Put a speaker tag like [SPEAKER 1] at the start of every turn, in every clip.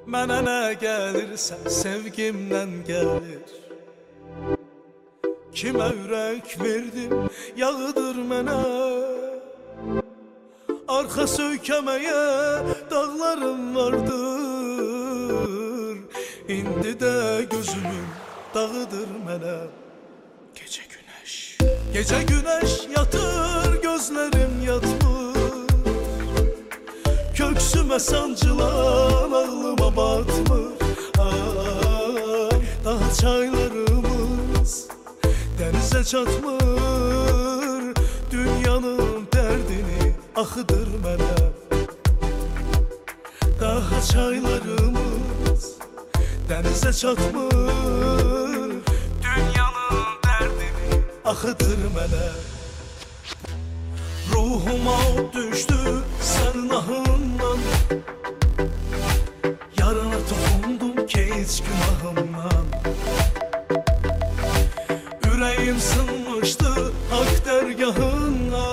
[SPEAKER 1] Mənə nə gəlirsə sevgimdən gəlir. Kimə ürək verdim, yağıdır mənə. Arxa söykəməyə dağlarım vardır. İndi də gözümün dağıdır mənə. Gecə günəş yatır, gözlərim yatmır. Köksümə sancılan ağlıma batmır. Ay, daha çaylarımız denize çatmır. Dünyanın dərdini axıdır mənə. Daha çaylarımız denize çatmır. Dünyanın dərdini axıdır mənə. Ruhuma od düştü sen ahından. Yarına toxundum keç günahımdan. Ürəyim sınmışdı hak dərgahına.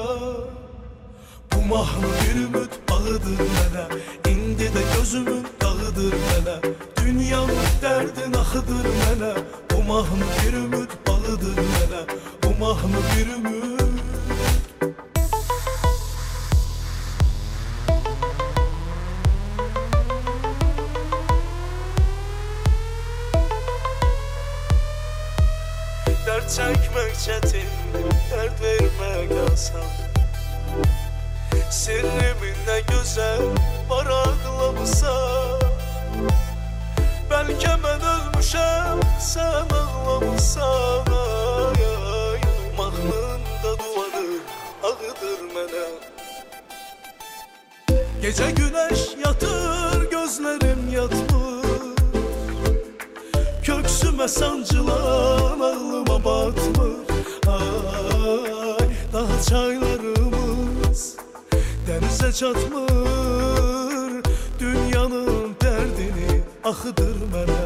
[SPEAKER 1] Bu mahnı bir ümid bağıdır mənə. İndi də gözümün dağıdır mənə. Dünyanın dərdin axıdır mənə. Bu mahnı bir ümid bağıdır mənə. Bu mahnı bir ümid. Dert çekmek çetin, dert vermek asan. Sirrimin ne güzel var ağlamısan. Belki ben ölmüşem, sen ağlamısan. Ay ay, mahnında duvarı ağıdır mənə. Gece güneş yatır, gözlerim yatmır. Köksüme sancılan ağlıma batmır. Ay, daha çaylarımız denize çatmır. Dünyanın dərdini axıdır mənə.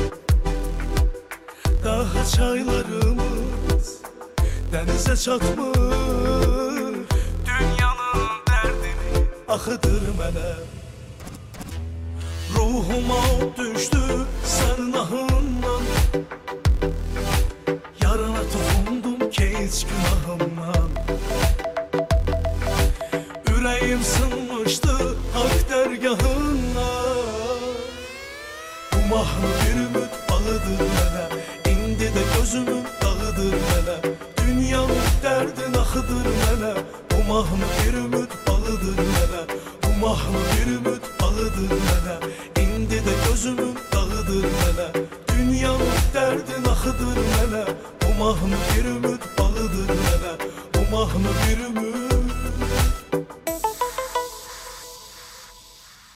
[SPEAKER 1] Daha çaylarımız denize çatmır. Dünyanın dərdini axıdır mənə. Ruhuma od düştü sen ahından. Yarına toxundum keç günahımdan. Ürəyim sınmışdı hak dərgahına. Bu mahnı bir ümid bağıdır mənə. İndi də gözümün dağıdır mənə. Dünyanın dərdin axıdır mənə. Bu mahnı bir ümid bağıdır mənə. Bu mahnı bir ümid bağıdır mənə. İndi də gözümün dağıdır mənə. Dünyanın dərdin axıdır mənə. Bu mahnı bir ümid bağıdır mənə. Bu mahnı bir ümid.